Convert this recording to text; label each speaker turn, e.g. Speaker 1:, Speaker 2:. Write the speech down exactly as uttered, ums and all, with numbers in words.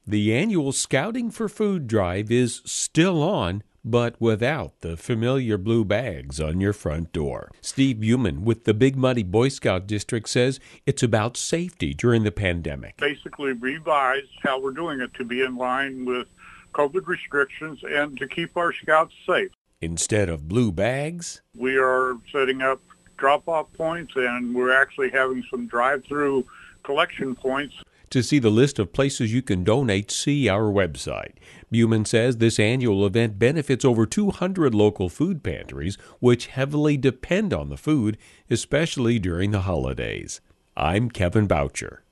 Speaker 1: The annual Scouting for Food drive is still on, but without the familiar blue bags on your front door. Steve Buman with the Big Muddy Boy Scout District says it's about safety during the pandemic.
Speaker 2: Basically revise how we're doing it to be in line with COVID restrictions and to keep our scouts safe.
Speaker 1: Instead of blue bags,
Speaker 2: we are setting up drop-off points, and we're actually having some drive-through collection points.
Speaker 1: To see the list of places you can donate, see our website. Buman says this annual event benefits over two hundred local food pantries, which heavily depend on the food, especially during the holidays. I'm Kevin Boucher.